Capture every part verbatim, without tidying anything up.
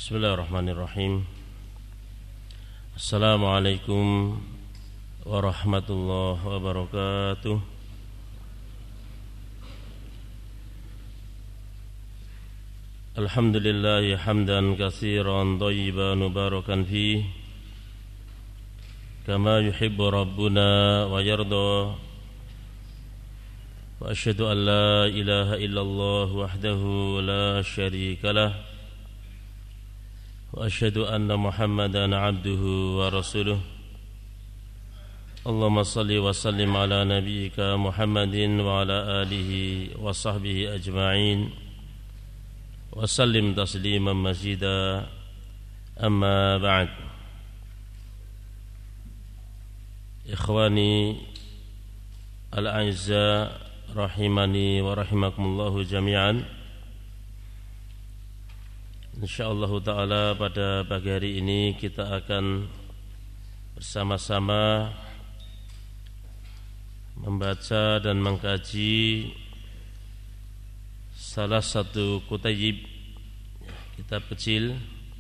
Bismillahirrahmanirrahim. Assalamualaikum warahmatullahi wabarakatuh. Alhamdulillahi hamdan katsiran thayyiban mubarakan fihi kama yuhibbu rabbuna wa yarda. Wa asyhadu an la ilaha illallah wahdahu la syarika lah. Wa asyhadu anna Muhammadan abduhu wa rasuluh. Allahumma salli wa sallim ala nabiyyika Muhammadin wa ala alihi wa sahbihi ajma'in. Wa sallim tasliman mazida. Amma ba'd. Ikhwani al-a'izza rahimani wa rahimakumullahu jami'an. InsyaAllah ta'ala pada pagi hari ini kita akan bersama-sama membaca dan mengkaji salah satu kutayib, kitab kecil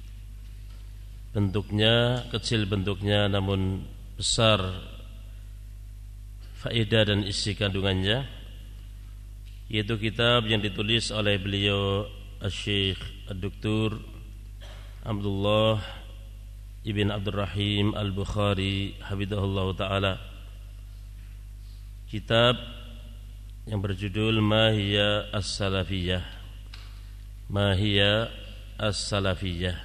bentuknya, kecil bentuknya namun besar faedah dan isi kandungannya, yaitu kitab yang ditulis oleh beliau Asy-Syaikh Ad-Doktor Abdullah Ibn Abdurrahim Al-Bukhari hafizahullah ta'ala. Kitab yang berjudul Ma Hiya As-Salafiyah. Ma Hiya As-Salafiyah.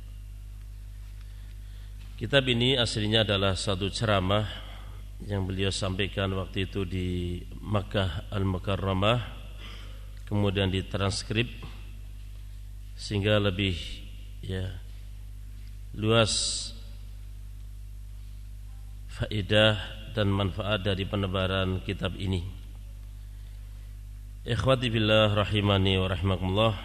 Kitab ini aslinya adalah satu ceramah yang beliau sampaikan waktu itu di Makkah Al-Mukarramah, kemudian ditranskrip sehingga lebih ya luas faedah dan manfaat dari penebaran kitab ini. Ikhwati billah rahimani wa rahimakumullah.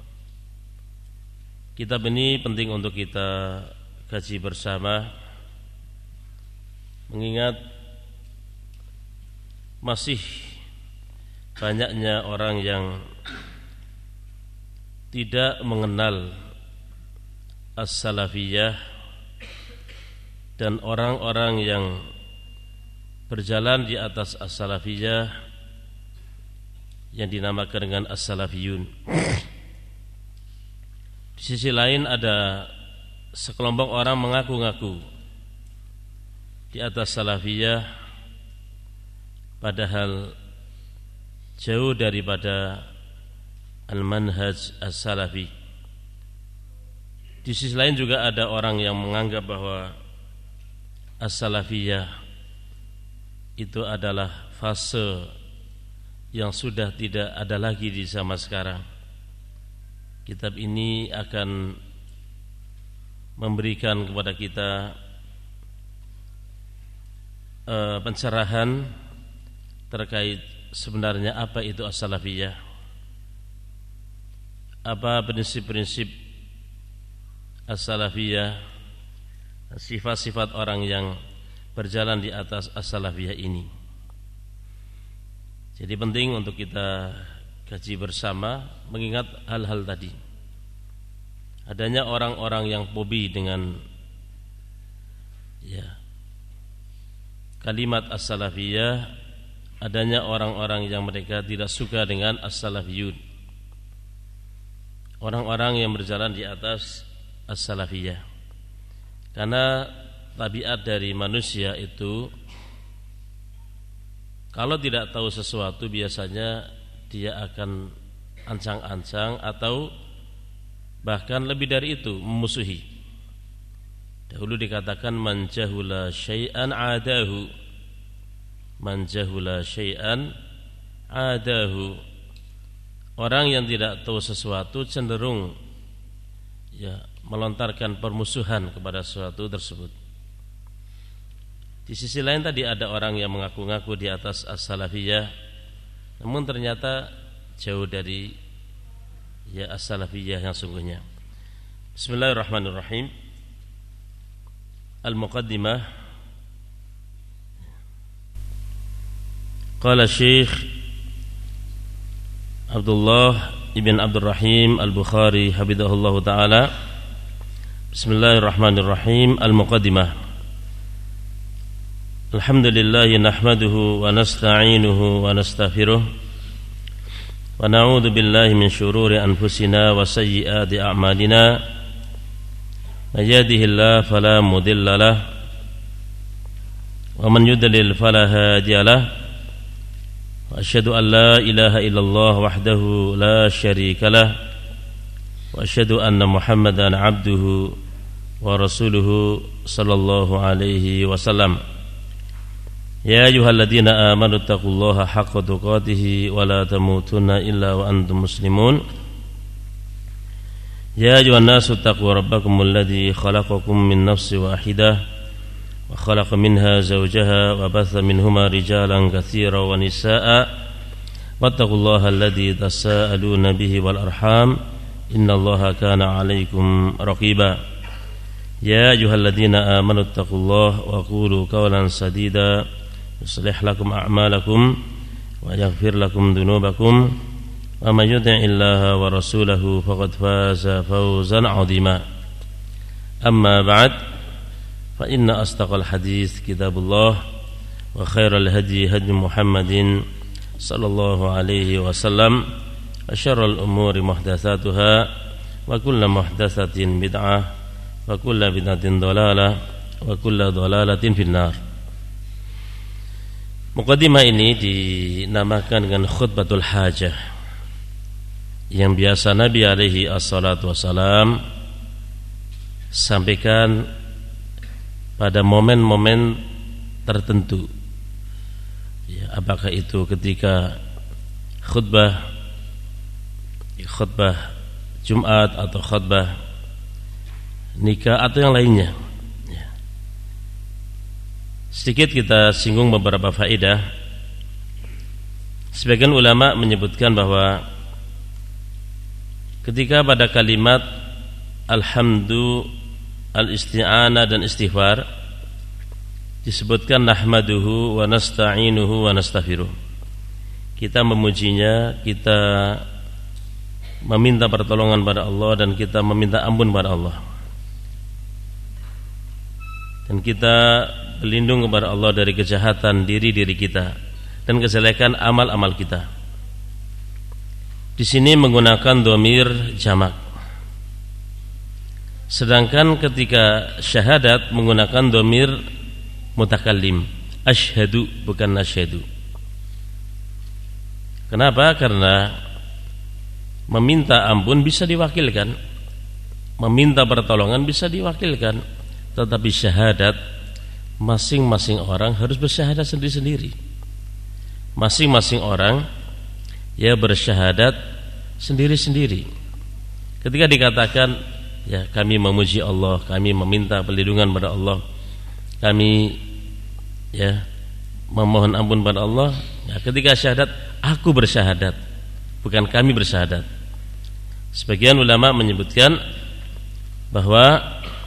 Kitab ini penting untuk kita kaji bersama, mengingat masih banyaknya orang yang tidak mengenal as-salafiyah, dan orang-orang yang berjalan di atas as-salafiyah yang dinamakan dengan as-salafiyun. Di sisi lain ada sekelompok orang mengaku-ngaku di atas salafiyah padahal jauh daripada al-manhaj as-salafi. Di sisi lain juga ada orang yang menganggap bahwa as-salafiyah itu adalah fase yang sudah tidak ada lagi di zaman sekarang. Kitab ini akan memberikan kepada kita uh, pencerahan terkait sebenarnya apa itu as-salafiyah, apa prinsip-prinsip as-salafiyah, sifat-sifat orang yang berjalan di atas as-salafiyah ini. Jadi penting untuk kita kaji bersama, mengingat hal-hal tadi. Adanya orang-orang yang fobi dengan ya kalimat as-salafiyah, adanya orang-orang yang mereka tidak suka dengan as-salafiyun, orang-orang yang berjalan di atas as-salafiyah. Karena tabiat dari manusia itu, kalau tidak tahu sesuatu biasanya dia akan ancang-ancang atau bahkan lebih dari itu, memusuhi. Dahulu dikatakan man jahula syai'an adahu. Man jahula syai'an adahu. Orang yang tidak tahu sesuatu cenderung ya melontarkan permusuhan kepada sesuatu tersebut. Di sisi lain tadi ada orang yang mengaku-ngaku di atas as-salafiyah, namun ternyata jauh dari ya as-salafiyah yang sungguhnya. Bismillahirrahmanirrahim. Al-Muqaddimah. Qala Syekh Abdullah Ibn Abdurrahim Al-Bukhari hafizahullah ta'ala, Bismillahirrahmanirrahim. Al-Muqaddimah. Alhamdulillah nahmaduhu wa nasta'inuhu wa nastaghfiruh wa na'udzu billahi min shururi anfusina wa sayyiati a'malina. May yahdihillahu fala mudilla lahu wa man yudlil fala hadiya lahu. Wa asyhadu an la ilaha illallah wahdahu la syarika lahu wa asyhadu anna Muhammadan 'abduhu wa rasuluhu sallallahu alaihi wasallam. Ya ayyuhalladzina amanu taqullaha haqqa tuqatih wa la tamutunna illa wa antum muslimun. Ya ayyuhan nasu taqu rabbakumul ladzi khalaqakum min nafsin wahidah wa khalaqa minha zawjaha wa batha minhuma rijalan katsiran wa nisaa'a wattaqullaha alladzi tasaaluna bihi wal arham innallaha kana 'alaikum raqiba. Ya ayyuhalladzina amanu taqullaha wa qulu qawlan sadida yuslih lakum a'malakum wa yaghfir lakum dhunubakum wa may yuti'illaha wa rasulahu faqad faza fawzan 'azima. Amma ba'd, fa inna asdaqal hadits kitabullah wa khairal hadi hadi Muhammadin sallallahu alaihi wasallam wa syarrul umuri muhdatsatuha wa kullu muhdatsatin bid'ah wa kullu bid'atin dhalalah wa kullu dhalalatin finnar. Muqaddimah ini dinamakan dengan khutbatul hajah, yang biasa Nabi alaihi assalatu wassalam sampaikan pada momen-momen tertentu, ya, apakah itu ketika khutbah khutbah Jumat atau khutbah nikah atau yang lainnya, ya. Sedikit kita singgung beberapa faedah. Sebagian ulama menyebutkan bahwa ketika pada kalimat alhamdu, al-isti'anah dan istighfar disebutkan nahmaduhu wa nasta'inuhu wa nastaghfiruh, kita memujinya, kita meminta pertolongan pada Allah dan kita meminta ampun pada Allah, dan kita berlindung kepada Allah dari kejahatan diri-diri kita dan kejelekan amal-amal kita. Di sini menggunakan dhamir jamak. Sedangkan ketika syahadat menggunakan dhamir mutakallim, asyhadu bukan nasyhadu. Kenapa? Karena meminta ampun bisa diwakilkan, meminta pertolongan bisa diwakilkan, tetapi syahadat masing-masing orang harus bersyahadat sendiri-sendiri. Masing-masing orang ya bersyahadat sendiri-sendiri. Ketika dikatakan ya kami memuji Allah, kami meminta perlindungan pada Allah, kami ya memohon ampun pada Allah, ya, ketika syahadat aku bersyahadat, bukan kami bersyahadat. Sebagian ulama menyebutkan bahwa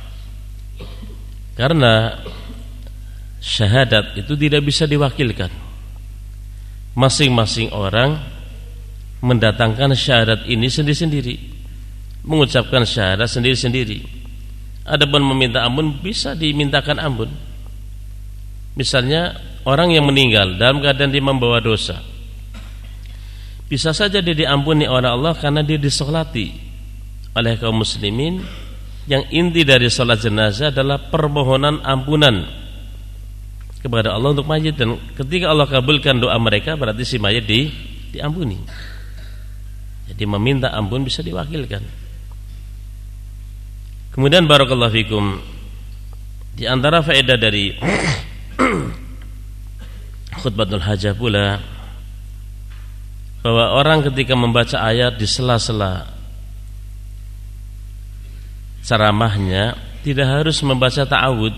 karena syahadat itu tidak bisa diwakilkan, masing-masing orang mendatangkan syahadat ini sendiri-sendiri, mengucapkan syahadat sendiri-sendiri. Adapun meminta ampun bisa dimintakan ampun. Misalnya orang yang meninggal dalam keadaan dia membawa dosa, bisa saja dia diampuni oleh Allah karena dia disolati oleh kaum muslimin. Yang inti dari salat jenazah adalah permohonan ampunan kepada Allah untuk mayit, dan ketika Allah kabulkan doa mereka berarti si mayit di, diampuni. Jadi meminta ampun bisa diwakilkan. Kemudian barakallahu fikum, di antara faedah dari khutbatul hajah pula bahwa orang ketika membaca ayat di sela-sela ceramahnya tidak harus membaca ta'awud,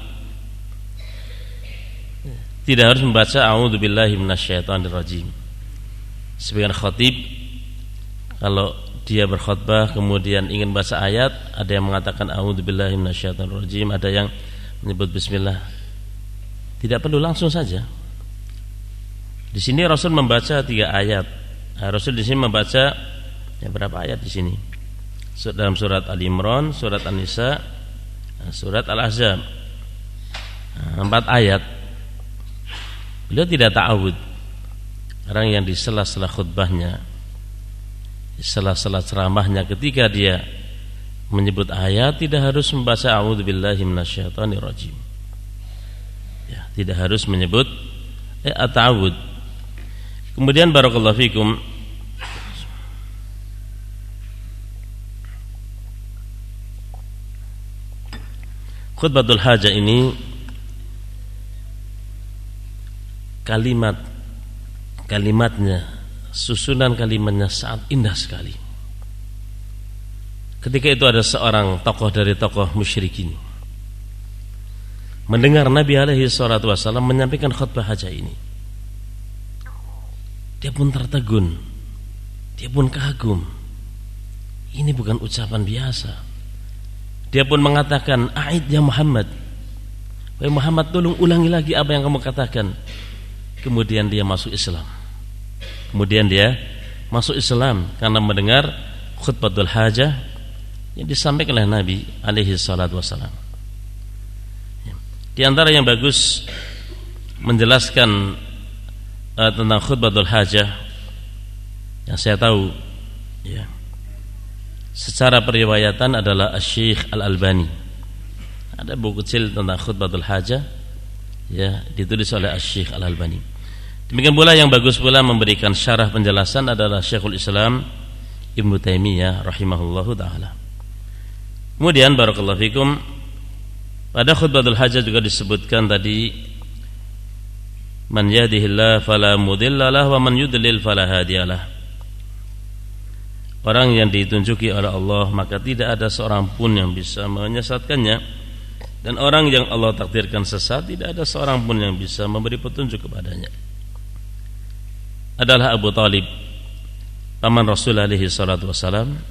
tidak harus membaca a'udzubillahi minasyaitonirrajim. Sebagian khatib kalau dia berkhutbah kemudian ingin baca ayat, ada yang mengatakan a'udzubillahi minasyaitonirrajim, ada yang menyebut bismillah. Tidak perlu, langsung saja. Di sini Rasul membaca tiga ayat. Nah, Rasul di sini membaca ya berapa ayat di sini? Dalam surat Al Imran, surat An-Nisa, surat Al-Ahzab, empat ayat. Beliau tidak ta'awud. Orang yang di sela-sela khutbahnya, di sela-sela ceramahnya, ketika dia menyebut ayat, tidak harus membaca a'udzubillahi minasyaitonirrajim. Ya, tidak harus menyebut eh, at-ta'awud. Kemudian barakallahu fikum, khutbatul hajah ini kalimat kalimatnya, susunan kalimatnya sangat indah sekali. Ketika itu ada seorang tokoh dari tokoh musyrikin mendengar Nabi alaihi salatu wasallam menyampaikan khutbah hajah ini. Dia pun tertegun, dia pun kagum. Ini bukan ucapan biasa. Dia pun mengatakan, "A'id ya Muhammad. Wahai Muhammad, tolong ulangi lagi apa yang kamu katakan." Kemudian dia masuk Islam. Kemudian dia masuk Islam karena mendengar khutbatul hajah yang disampaikan oleh Nabi alaihi salatu wasallam. Di antara yang bagus menjelaskan uh, tentang khutbatul hajah yang saya tahu, ya, secara periwayatan adalah Asy-Syaikh Al-Albani. Ada buku kecil tentang khutbatul hajah, ya, ditulis oleh Asy-Syaikh Al-Albani. Demikian pula yang bagus pula memberikan syarah penjelasan adalah Syekhul Islam Ibnu Taimiyah rahimahullahu taala. Kemudian barakallahu fikum, pada khutbatul hajah juga disebutkan tadi, man yahdihillahu fala mudhillalah wa man yudlil fala hadiyalah. Orang yang ditunjuki oleh Allah maka tidak ada seorang pun yang bisa menyesatkannya, dan orang yang Allah takdirkan sesat tidak ada seorang pun yang bisa memberi petunjuk kepadanya. Adalah Abu Talib, paman Rasul alaihi salatu wassalam.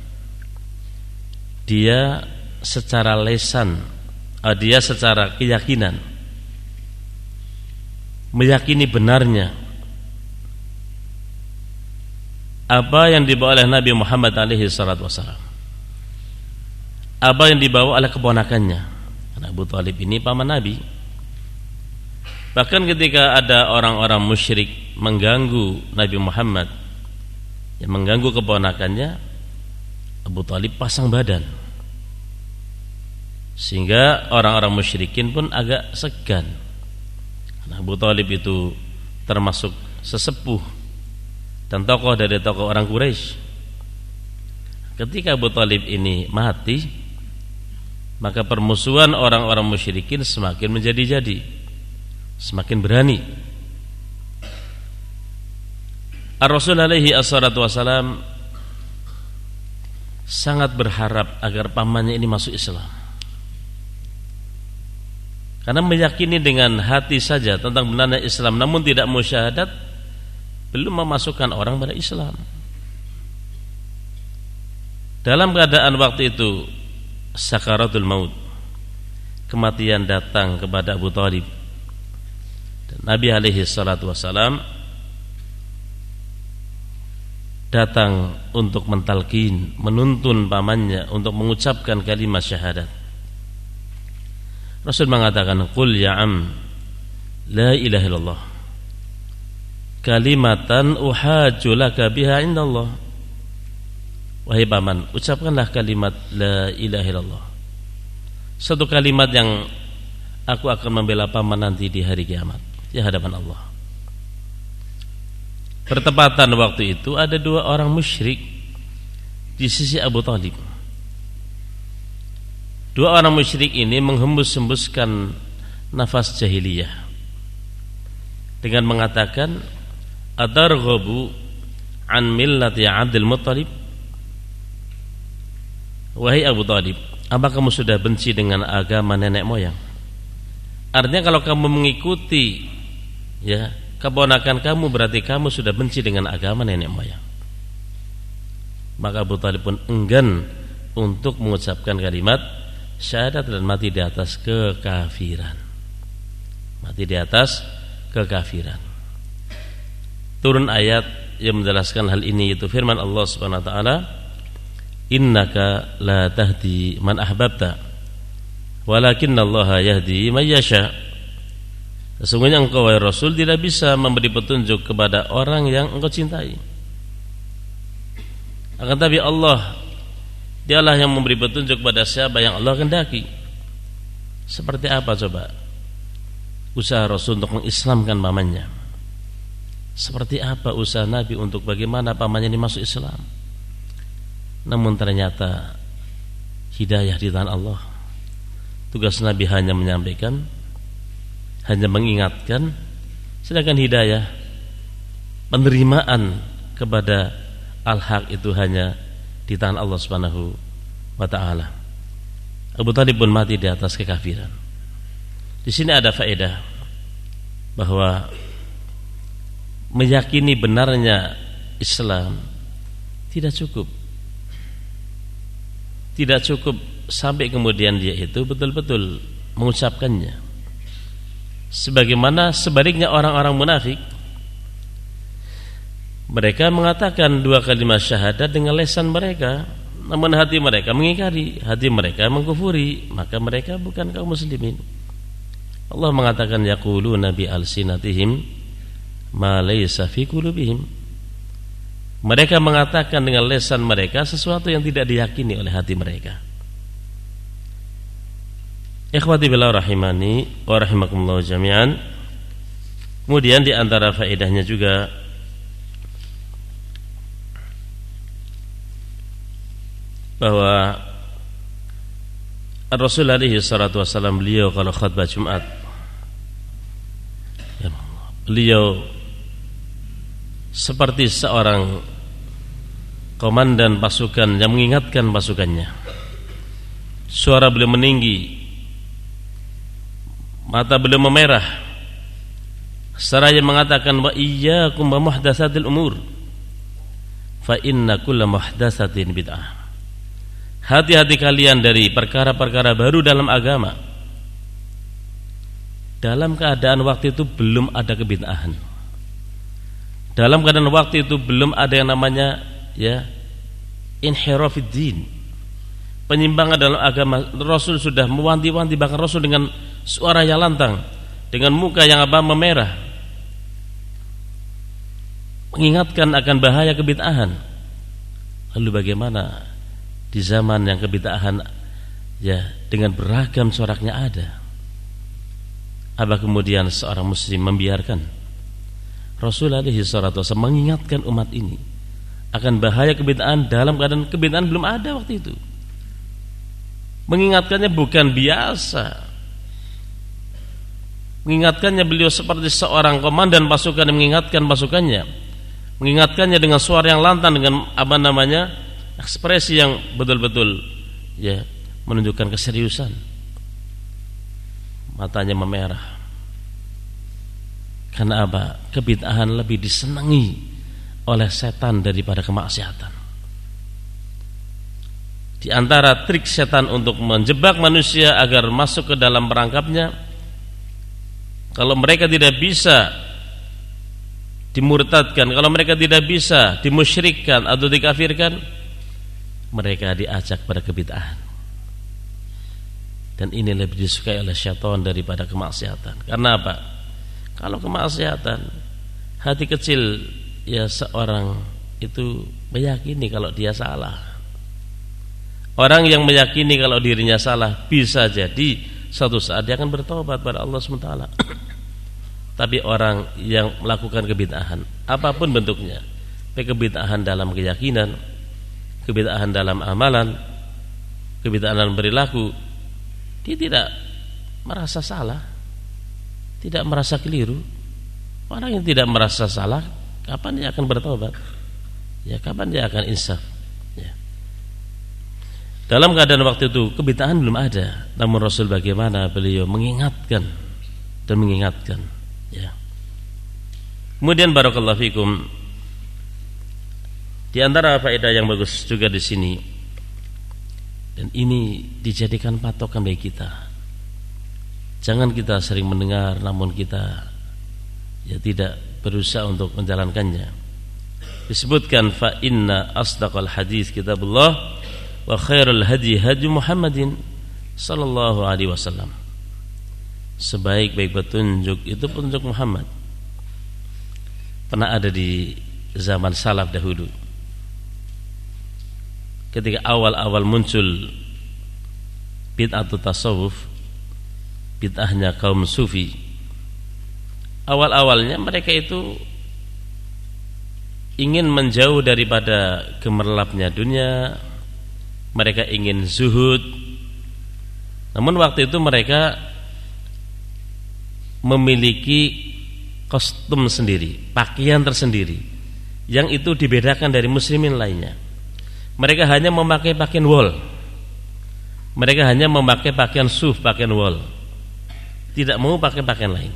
Dia secara lesan, dia secara keyakinan meyakini benarnya apa yang dibawa oleh Nabi Muhammad alaihi salatu wasallam, apa yang dibawa oleh keponakannya. Abu Talib ini paman Nabi. Bahkan ketika ada orang-orang musyrik mengganggu Nabi Muhammad, yang mengganggu keponakannya, Abu Talib pasang badan, sehingga orang-orang musyrikin pun agak segan. Abu Talib itu termasuk sesepuh dan tokoh dari tokoh orang Quraisy. Ketika Abu Talib ini mati, maka permusuhan orang-orang musyrikin semakin menjadi-jadi, semakin berani. Ar-Rasul alaihi assalatu wassalam sangat berharap agar pamannya ini masuk Islam, karena meyakini dengan hati saja tentang benarnya Islam, namun tidak musyahadat, belum memasukkan orang pada Islam. Dalam keadaan waktu itu sakaratul maut, kematian datang kepada Abu Talib, dan Nabi alaihi salatu wassalam datang untuk mentalkin, menuntun pamannya untuk mengucapkan kalimat syahadat. Rasul mengatakan, "Qul ya am la ilaha illallah kalimatan uhajju laka biha indallah." Wahai paman, ucapkanlah kalimat la ilaha illallah, satu kalimat yang aku akan membela paman nanti di hari kiamat di hadapan Allah. Bertepatan waktu itu ada dua orang musyrik di sisi Abu Talib. Dua orang musyrik ini menghembus-hembuskan nafas jahiliyah dengan mengatakan, "Atarghabu an millati Abdul Muttalib?" Wahai Abu Talib, apa kamu sudah benci dengan agama nenek moyang? Artinya kalau kamu mengikuti, ya, keponakan kamu, berarti kamu sudah benci dengan agama nenek moyang. Maka Abu Talib pun enggan untuk mengucapkan kalimat syahadat dan mati di atas kekafiran. Mati di atas kekafiran. Turun ayat yang menjelaskan hal ini, yaitu firman Allah Subhanahu wa taala, "Innaka la tahdi man ahbabta Walakinallaha yahdi may yasha. Sesungguhnya engkau wahai Rasul tidak bisa memberi petunjuk kepada orang yang engkau cintai. Akan tapi Allah, Dialah yang memberi petunjuk kepada siapa yang Allah kehendaki. Seperti apa coba usaha Rasul untuk mengislamkan pamannya? Seperti apa usaha Nabi untuk bagaimana pamannya ini masuk Islam? Namun ternyata hidayah di tangan Allah. Tugas Nabi hanya menyampaikan, hanya mengingatkan, sedangkan hidayah, penerimaan kepada al-haq itu hanya di tangan Allah Subhanahu wa taala. Abu Thalib pun mati di atas kekafiran. Di sini ada faedah bahwa meyakini benarnya Islam tidak cukup. Tidak cukup sampai kemudian dia itu betul-betul mengucapkannya. Sebagaimana sebaliknya orang-orang munafik, mereka mengatakan dua kalimat syahadat dengan lisan mereka, namun hati mereka mengingkari, hati mereka mengkufuri, maka mereka bukan kaum muslimin. Allah mengatakan yaquluna bi alsinatihim ma laysa fi qulubihim. Mereka mengatakan dengan lisan mereka sesuatu yang tidak diyakini oleh hati mereka. Ikhwati billah rahimani wa rahimakumullah jami'an. Kemudian di antara faedahnya juga bahwa Rasul alaihi salatu wasallam beliau kalau khutbah Jumat, ya, beliau seperti seorang komandan pasukan yang mengingatkan pasukannya. Suara beliau meninggi, mata beliau memerah, seraya mengatakan wa iyyakum wa muhdatsatil umur fa inna kulla muhdatsatin bid'ah. Hati-hati kalian dari perkara-perkara baru dalam agama. Dalam keadaan waktu itu belum ada kebid'ahan. Dalam keadaan waktu itu belum ada yang namanya ya inhirafiddin, penyimpangan dalam agama. Rasul sudah mewanti-wanti, bahkan Rasul dengan suara yang lantang, dengan muka yang apa memerah, mengingatkan akan bahaya kebid'ahan. Lalu bagaimana di zaman yang kebid'ahan ya dengan beragam coraknya ada? Apa kemudian seorang muslim membiarkan? Rasul alaihi salatu wasallam mengingatkan umat ini akan bahaya kebid'ahan dalam keadaan kebid'ahan belum ada waktu itu. Mengingatkannya bukan biasa. Mengingatkannya beliau seperti seorang komandan pasukan yang mengingatkan pasukannya. Mengingatkannya dengan suara yang lantang, dengan apa namanya ekspresi yang betul-betul ya menunjukkan keseriusan. Matanya memerah. Karena apa? Kebid'ahan lebih disenangi oleh setan daripada kemaksiatan. Di antara trik setan untuk menjebak manusia agar masuk ke dalam perangkapnya, kalau mereka tidak bisa dimurtadkan, kalau mereka tidak bisa dimusyrikkan atau dikafirkan, mereka diajak pada kebid'ahan. Dan ini lebih disukai oleh syaitan daripada kemaksiatan. Karena apa? Kalau kemaksiatan, hati kecil ya seorang itu meyakini kalau dia salah. Orang yang meyakini kalau dirinya salah bisa jadi suatu saat dia akan bertobat pada Allah subhanahu wa taala. Tapi orang yang melakukan kebid'ahan apapun bentuknya, baik kebid'ahan dalam keyakinan, kebid'ahan dalam amalan, kebid'ahan dalam perilaku, dia tidak merasa salah, tidak merasa keliru. Orang yang tidak merasa salah, kapan dia akan bertobat? Ya, kapan dia akan insaf? Ya. Dalam keadaan waktu itu kebid'ahan belum ada, namun Rasul bagaimana beliau mengingatkan dan mengingatkan. Ya. Kemudian barakallahu fikum, di antara faedah yang bagus juga di sini, dan ini dijadikan patokan bagi kita. Jangan kita sering mendengar namun kita ya tidak berusaha untuk menjalankannya. Disebutkan fa inna asdaqal hadis kitabullah wa khairul hadi hadi Muhammadin sallallahu alaihi wasallam. Sebaik-baik petunjuk itu petunjuk Muhammad. Pernah ada di zaman salaf dahulu, ketika awal-awal muncul bid'ah tasawuf, bid'ahnya kaum sufi. Awal-awalnya mereka itu ingin menjauh daripada gemerlapnya dunia, mereka ingin zuhud. Namun waktu itu mereka memiliki kostum sendiri, pakaian tersendiri, yang itu dibedakan dari muslimin lainnya. Mereka hanya memakai pakaian wol, mereka hanya memakai pakaian suf, pakaian wol, tidak mau pakai pakaian lain.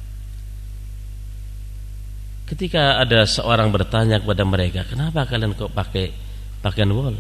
Ketika ada seorang bertanya kepada mereka, kenapa kalian kok pakai pakaian wol?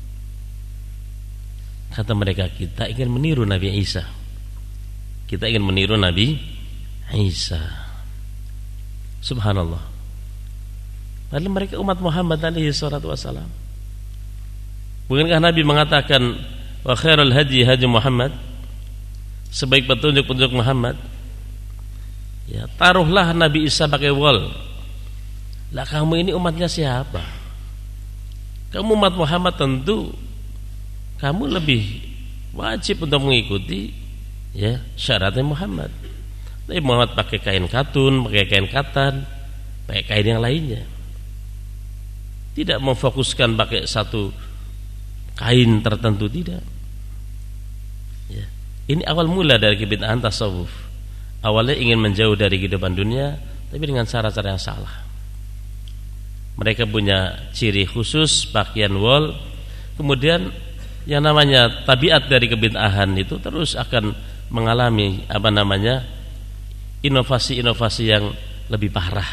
Kata mereka, kita ingin meniru Nabi Isa. Kita ingin meniru Nabi Isa. Subhanallah. Padahal mereka umat Muhammad alaihi salatu wassalam. Bukankah Nabi mengatakan, wa khairul hadi hadi Muhammad, sebaik petunjuk-petunjuk Muhammad? Ya, taruhlah Nabi Isa pakai wol. Lah kamu ini umatnya siapa? Kamu umat Muhammad, tentu kamu lebih wajib untuk mengikuti ya syaratnya Muhammad. Tapi Muhammad pakai kain katun, pakai kain katan, pakai kain yang lainnya. Tidak memfokuskan pakai satu kain tertentu, tidak. Ya. Ini awal mula dari kebid'ahan tasawuf. Awalnya ingin menjauh dari kehidupan dunia, tapi dengan cara-cara yang salah. Mereka punya ciri khusus pakaian wol. Kemudian yang namanya tabiat dari kebid'ahan itu terus akan mengalami apa namanya inovasi-inovasi yang lebih parah.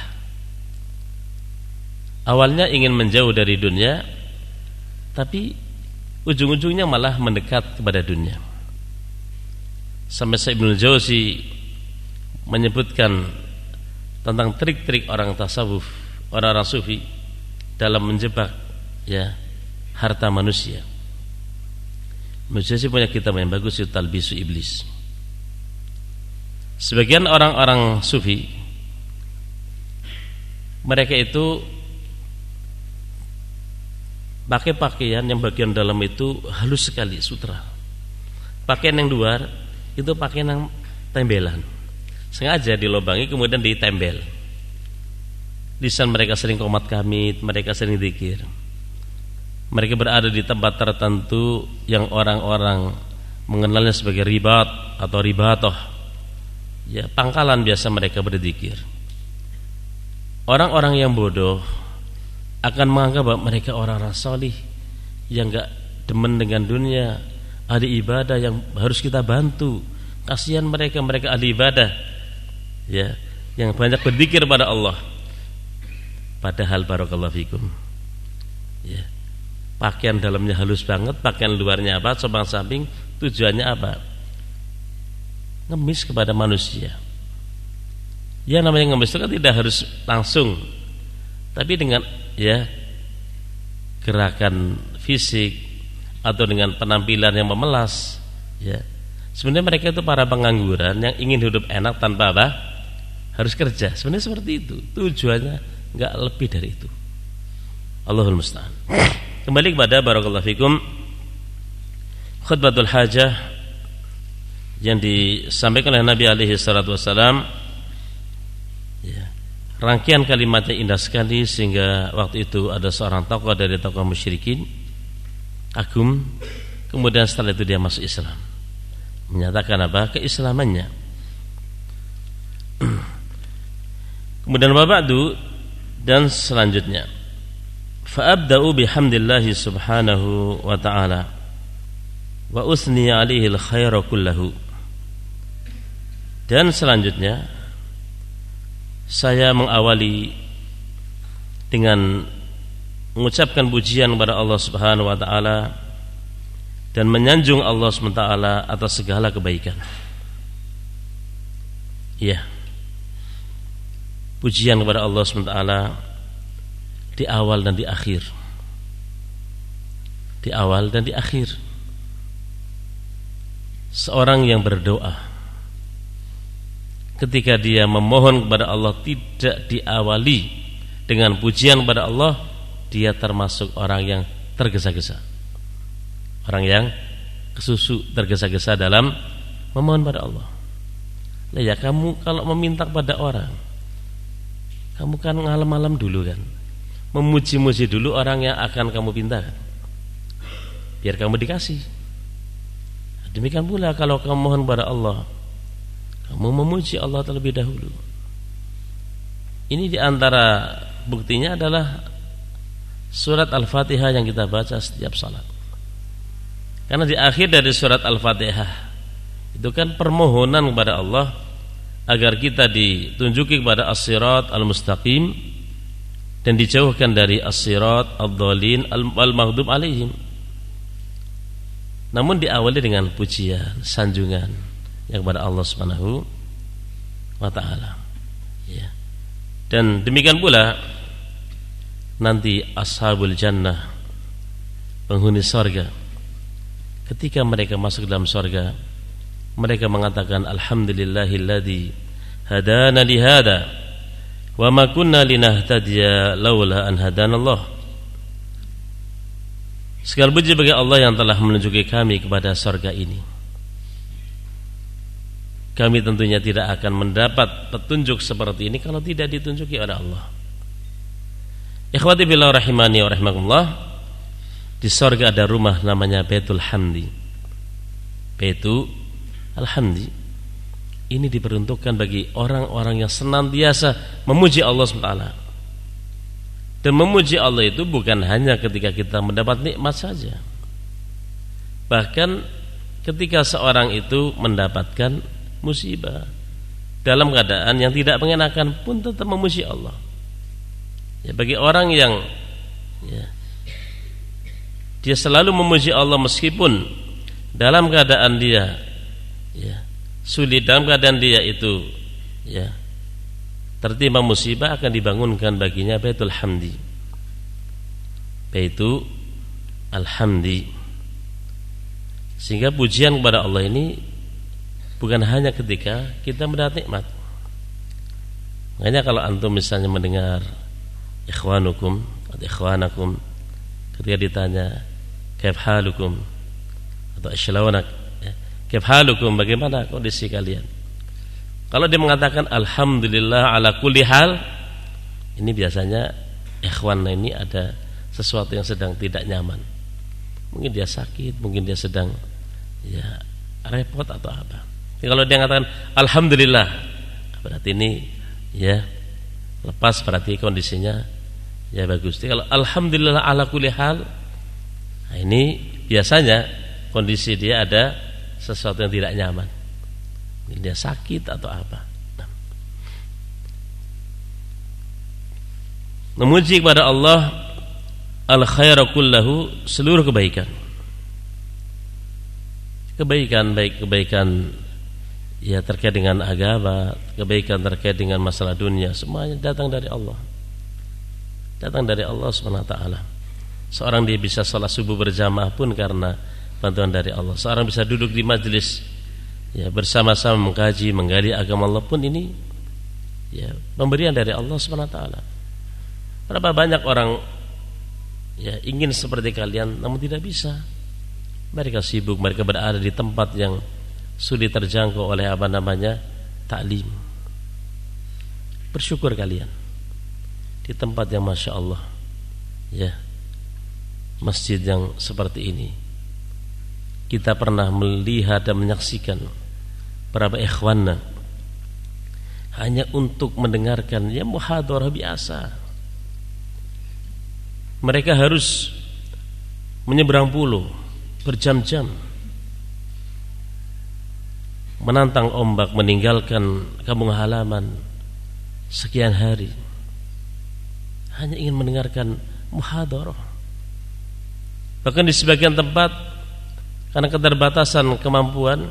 Awalnya ingin menjauh dari dunia, tapi ujung-ujungnya malah mendekat kepada dunia. Sampai Ibnu Jauzi menyebutkan tentang trik-trik orang tasawuf, orang-orang sufi dalam menjebak ya harta manusia. Mujahid punya kitab yang bagus, itu Talbisu Iblis. Sebagian orang-orang sufi, mereka itu pakai pakaian yang bagian dalam itu halus sekali, sutra. Pakaian yang luar itu pakaian yang tembelan, sengaja dilobangi kemudian ditembel. Lisan mereka sering qomat kamit, mereka sering zikir. Mereka berada di tempat tertentu yang orang-orang mengenalnya sebagai ribat atau ribatoh. Ya, pangkalan biasa mereka berzikir. Orang-orang yang bodoh akan menganggap bahwa mereka orang-orang salih yang enggak demen dengan dunia, ahli ibadah yang harus kita bantu. Kasihan mereka, mereka ahli ibadah. Ya, yang banyak berzikir pada Allah. Padahal barakallahu fikum, ya, pakaian dalamnya halus banget, pakaian luarnya apa, sobang samping, tujuannya apa? Ngemis kepada manusia. Ya, namanya ngemis itu kan tidak harus langsung, tapi dengan ya gerakan fisik atau dengan penampilan yang memelas. Ya, sebenarnya mereka itu para pengangguran yang ingin hidup enak tanpa apa? Harus kerja. Sebenarnya seperti itu tujuannya. Enggak lebih dari itu. Allahul musta'an. Kembali kepada barakallahu fikum khutbatul hajah yang disampaikan oleh Nabi alaihi salatu wasalam. Ya. Rangkaian kalimatnya indah sekali sehingga waktu itu ada seorang tokoh dari tokoh musyrikin kagum, kemudian setelah itu dia masuk Islam. Menyatakan apa? Keislamannya. Kemudian ba'du, dan selanjutnya fa'abda'u bihamdillahi subhanahu wa ta'ala wa usni alaihi al-khaira kullahu. Dan selanjutnya saya mengawali dengan mengucapkan pujian kepada Allah subhanahu wa ta'ala dan menyanjung Allah subhanahu wa ta'ala atas segala kebaikan. Ya, pujian kepada Allah subhanahu wa taala di awal dan di akhir. Di awal dan di akhir. seorang yang berdoa ketika dia memohon kepada Allah tidak diawali dengan pujian kepada Allah, dia termasuk orang yang tergesa-gesa, orang yang kesusu, tergesa-gesa dalam memohon pada Allah. Nah ya, kamu kalau meminta kepada orang, kamu kan ngalam-alam dulu kan, memuji-muji dulu orang yang akan kamu pintakan, biar kamu dikasih. Demikian pula kalau kamu mohon kepada Allah, kamu memuji Allah terlebih dahulu. Ini diantara buktinya adalah surat Al-Fatihah yang kita baca setiap salat. Karena di akhir dari surat Al-Fatihah itu kan permohonan kepada Allah agar kita ditunjuki kepada as-sirat al-mustaqim dan dijauhkan dari as-sirat ad-dhalin al-maghdub alaihim. Namun diawali dengan pujian, sanjungan yang kepada Allah Subhanahu wa taala. Ya. Dan demikian pula nanti ashabul jannah, penghuni surga, ketika mereka masuk dalam surga, mereka mengatakan alhamdulillahilladzi hadana li hada wa ma kunna linahtadiya laula an hadanallah. Segala puji bagi Allah yang telah menunjuki kami kepada surga ini. Kami tentunya tidak akan mendapat petunjuk seperti ini kalau tidak ditunjuki oleh Allah. Ikhwati billah rahimani wa rahimakumullah, di surga ada rumah namanya Baitul Hamdi. Baitul Hamdi ini diperuntukkan bagi orang-orang yang senantiasa memuji Allah subhanahu wa taala. Dan memuji Allah itu bukan hanya ketika kita mendapat nikmat saja. Bahkan ketika seorang itu mendapatkan musibah, dalam keadaan yang tidak mengenakan pun tetap memuji Allah. Ya, bagi orang yang ya, dia selalu memuji Allah meskipun dalam keadaan dia ya, sulit, dalam keadaan dia itu ya, tertimpa musibah, akan dibangunkan baginya Baitul Hamdi, Baitul Alhamdi. Sehingga pujian kepada Allah ini bukan hanya ketika kita mendapat nikmat. Makanya kalau antum misalnya mendengar ikhwanukum atau ikhwanakum, ketika ditanya kaif halukum atau ashlawanak, ya, kaif halukum, bagaimana kondisi kalian? Kalau dia mengatakan alhamdulillah ala kulli hal, ini biasanya ikhwan ini ada sesuatu yang sedang tidak nyaman. Mungkin dia sakit, mungkin dia sedang ya repot atau apa. Jadi kalau dia mengatakan alhamdulillah, berarti ini ya lepas, berarti kondisinya ya bagus. Jadi kalau alhamdulillah ala kulli hal, nah ini biasanya kondisi dia ada sesuatu yang tidak nyaman. Mungkin dia sakit atau apa. Nah. Memuji kepada Allah al khairu kullahu, seluruh kebaikan. Kebaikan baik kebaikan ya terkait dengan agama, kebaikan terkait dengan masalah dunia, semuanya datang dari Allah. Datang dari Allah subhanahu wa taala. Seorang dia bisa salat subuh berjamaah pun karena bantuan dari Allah. Seorang bisa duduk di majelis ya bersama-sama mengkaji, menggali agama Allah pun ini ya pemberian dari Allah subhanahu wa taala. Berapa banyak orang ya ingin seperti kalian namun tidak bisa. Mereka sibuk, mereka berada di tempat yang sulit terjangkau oleh apa namanya taklim. Bersyukur kalian di tempat yang masya Allah ya, masjid yang seperti ini. Kita pernah melihat dan menyaksikan berapa ikhwanna hanya untuk mendengarkan ya muhadharah biasa. Mereka harus menyeberang pulau berjam-jam, menantang ombak, meninggalkan kampung halaman sekian hari hanya ingin mendengarkan muhadharah. Bahkan di sebagian tempat karena keterbatasan kemampuan,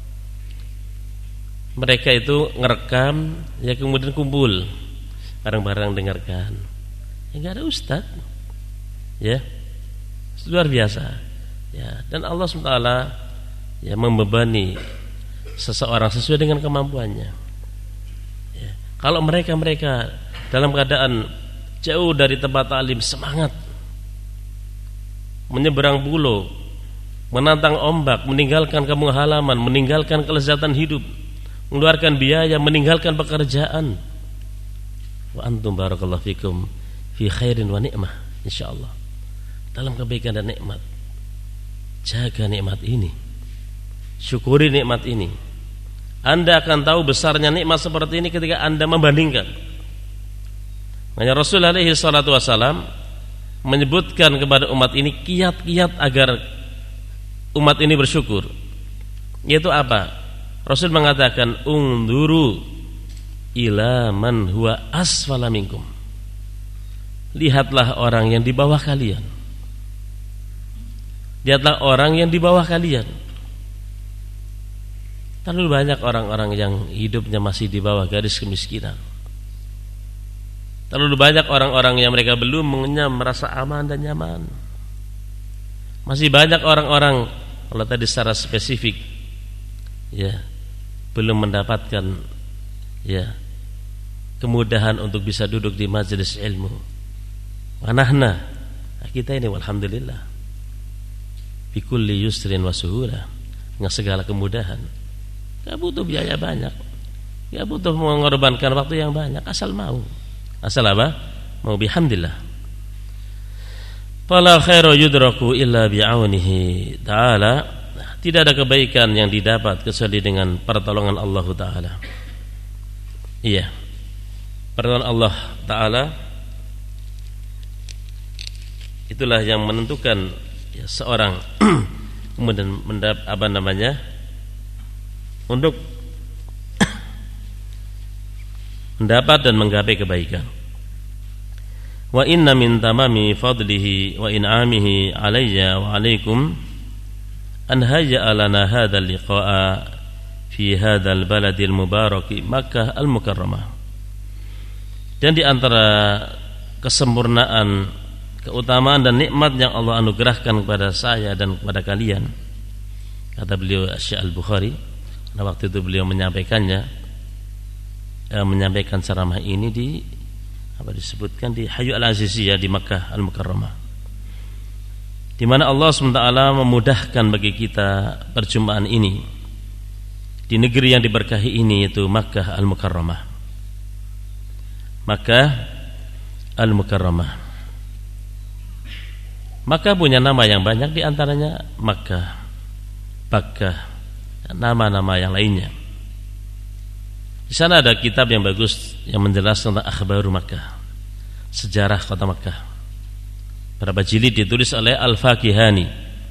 mereka itu ngerekam ya kemudian kumpul bareng-bareng dengarkan. Ya enggak ada ustaz. Ya. Luar biasa. Ya, dan Allah subhanahu wa taala ya membebani seseorang sesuai dengan kemampuannya. Ya. Kalau mereka-mereka dalam keadaan jauh dari tempat ta'lim, semangat menyeberang pulau, menantang ombak, meninggalkan kampung halaman, meninggalkan kelezatan hidup, mengeluarkan biaya, meninggalkan pekerjaan. Wa antum barakallahu fikum fi khairin wa ni'mah, insyaallah dalam kebaikan dan nikmat. Jaga nikmat ini, syukuri nikmat ini. Anda akan tahu besarnya nikmat seperti ini ketika Anda membandingkan. Makanya Rasul alaihi salatu wasalam menyebutkan kepada umat ini kiat-kiat agar umat ini bersyukur. Yaitu apa? Rasul mengatakan, unduru ila man huwa asfala minkum. Lihatlah orang yang di bawah kalian. Lihatlah orang yang di bawah kalian. Terlalu banyak orang-orang yang hidupnya masih di bawah garis kemiskinan. Terlalu banyak orang-orang yang mereka belum mengenyam, merasa aman dan nyaman. Masih banyak orang-orang, kalau tadi secara spesifik, ya, belum mendapatkan ya kemudahan untuk bisa duduk di majelis ilmu. Manahna, kita ini walhamdulillah bikulli yusrin wa suhula, dengan segala kemudahan. Gak butuh biaya banyak, gak butuh mengorbankan waktu yang banyak, asal mau. Asal apa? Mau, bihamdillah. Fala khairu yudraku illa bi'aunihi ta'ala. Tidak ada kebaikan yang didapat kecuali dengan pertolongan Allah Ta'ala. Iya, pertolongan Allah Ta'ala itulah yang menentukan ya, seorang kemudian mendapat apa namanya untuk mendapat dan menggapai kebaikan. Wa inna min tamami fadlihi wa in'amihi alayya wa alaikum an hayya'a lana hadzal liqa'a fi hadzal baladil mubarak Makkah al-Mukarramah. Dan di antara kesempurnaan, keutamaan dan nikmat yang Allah anugerahkan kepada saya dan kepada kalian, kata beliau Syekh Al-Bukhari, nah waktu itu beliau menyampaikannya, menyampaikan ceramah ini di apa disebutkan di Hayu Al-Aziziyah di Makkah Al-Mukarramah, di mana Allah subhanahu wa taala memudahkan bagi kita perjumpaan ini di negeri yang diberkahi ini, yaitu Makkah Al-Mukarramah. Makkah Al-Mukarramah. Makkah punya nama yang banyak, di antaranya Makkah, Bakkah, dan nama-nama yang lainnya. Di sana ada kitab yang bagus yang menjelaskan tentang akhbaru Makkah, sejarah kota Makkah. Berapa jilid ditulis oleh Al-Fakihani.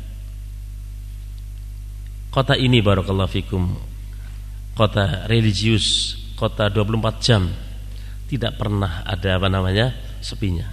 Kota ini barakallahu fikum, kota religius, kota dua puluh empat jam, tidak pernah ada apa namanya sepinya.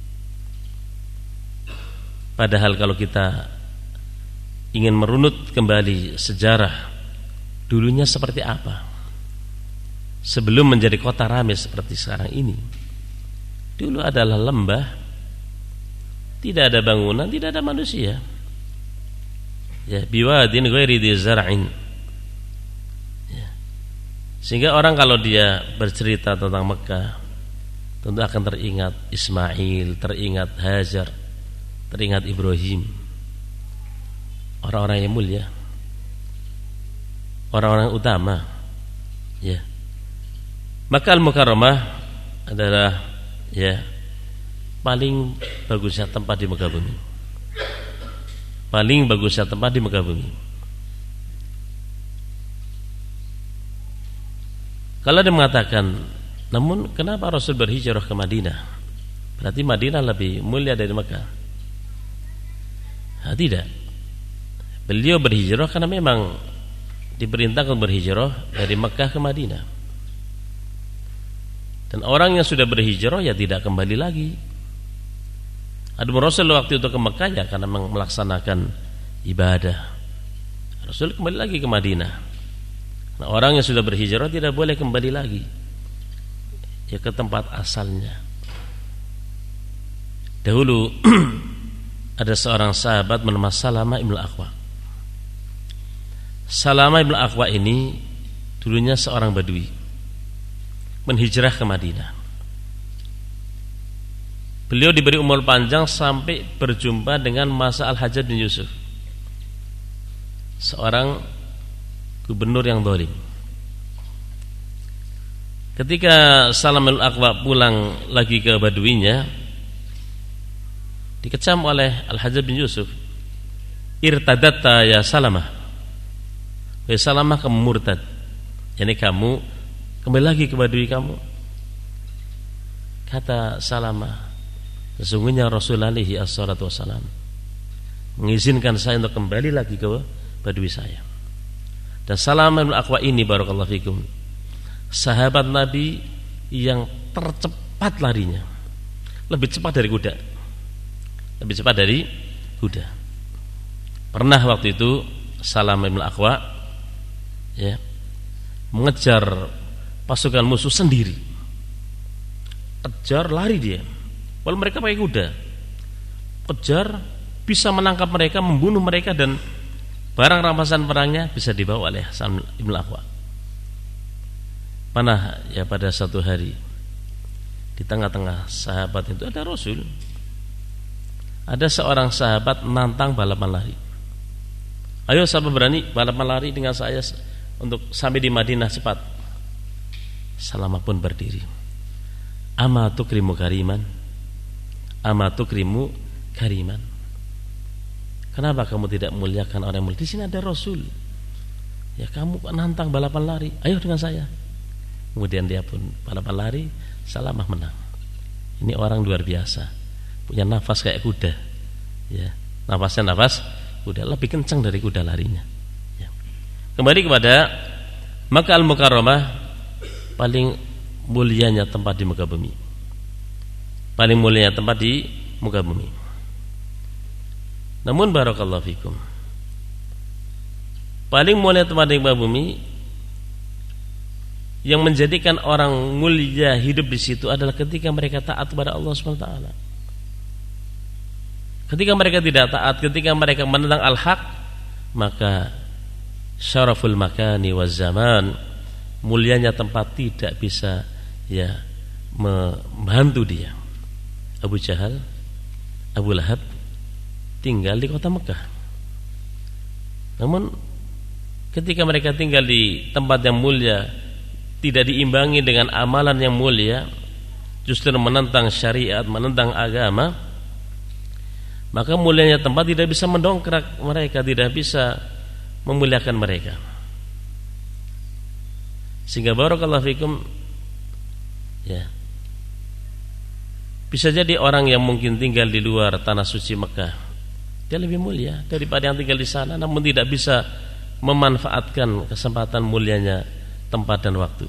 Padahal kalau kita ingin merunut kembali sejarah dulunya seperti apa, sebelum menjadi kota ramai seperti sekarang ini, dulu adalah lembah, tidak ada bangunan, tidak ada manusia. Ya, biwadin ghairi dzi zar'in. Ya. Sehingga orang kalau dia bercerita tentang Mekah, tentu akan teringat Ismail, teringat Hajar, teringat Ibrahim, orang-orang yang mulia, orang-orang utama. Ya. Maka Al-Mukarramah adalah ya paling bagusnya tempat di muka bumi. Paling bagusnya tempat di muka bumi. Kalau dia mengatakan, namun kenapa Rasul berhijrah ke Madinah? Berarti Madinah lebih mulia dari Mekah? Nah, tidak. Beliau berhijrah karena memang diperintahkan berhijrah dari Mekah ke Madinah. Dan orang yang sudah berhijrah ya tidak kembali lagi. Adapun Rasul waktu itu ke Mekah ya karena melaksanakan ibadah. Rasul kembali lagi ke Madinah. Nah, orang yang sudah berhijrah tidak boleh kembali lagi ya ke tempat asalnya. Dahulu ada seorang sahabat bernama Salamah Ibn Al-Aqwa. Salamah bin Aqwa ini dulunya seorang badui, menhijrah ke Madinah. Beliau diberi umur panjang sampai berjumpa dengan Masa Al-Hajjaj bin Yusuf, seorang gubernur yang zalim. Ketika Salamah bin Aqwa pulang lagi ke baduinya, dikecam oleh Al-Hajjaj bin Yusuf. Irtadatta ya Salamah, ya Salamah, kamu murtad, yani kamu kembali lagi ke badui kamu. Kata Salamah, sesungguhnya Rasul alaihi assalatu wassalam mengizinkan saya untuk kembali lagi ke badui saya. Dan Salamah bin Aqwa ini, barakallahu fikum, sahabat Nabi yang tercepat larinya, lebih cepat dari kuda, lebih cepat dari kuda. Pernah waktu itu Salamah bin Aqwa ya mengejar pasukan musuh sendiri, kejar, lari dia, walau mereka pakai kuda, kejar, bisa menangkap mereka, membunuh mereka, dan barang rampasan perangnya bisa dibawa oleh Salamah bin Aqwa. Mana ya pada satu hari di tengah-tengah sahabat itu ada Rasul, ada seorang sahabat nantang balapan lari. Ayo siapa berani balapan lari dengan saya untuk sampai di Madinah cepat. Salamah pun berdiri. Ama tukrimu kariman, ama tukrimu kariman. Kenapa kamu tidak muliakan orang yang mulia? Di sini ada Rasul. Ya kamu nantang balapan lari, ayo dengan saya. Kemudian dia pun balapan lari, Salamah menang. Ini orang luar biasa, punya nafas kayak kuda. Ya, nafasnya nafas kuda, lebih kencang dari kuda larinya. Ya. Kembali kepada Makkah Al-Mukarramah, paling mulianya tempat di muka bumi, paling mulianya tempat di muka bumi. Namun barakallahu fikum, paling mulia tempat di muka bumi yang menjadikan orang mulia hidup di situ adalah ketika mereka taat kepada Allah subhanahu wa taala. Ketika mereka tidak taat, ketika mereka menentang al-haq, maka syaraful makani waz zaman, mulianya tempat tidak bisa ya membantu dia. Abu Jahal, Abu Lahab tinggal di kota Mekah. Namun ketika mereka tinggal di tempat yang mulia, tidak diimbangi dengan amalan yang mulia, justru menentang syariat, menentang agama, maka mulianya tempat tidak bisa mendongkrak mereka, tidak bisa memuliakan mereka. Sehingga barakallahu fikum, ya, bisa jadi orang yang mungkin tinggal di luar tanah suci Mekah, dia lebih mulia daripada yang tinggal di sana, namun tidak bisa memanfaatkan kesempatan mulianya tempat dan waktu.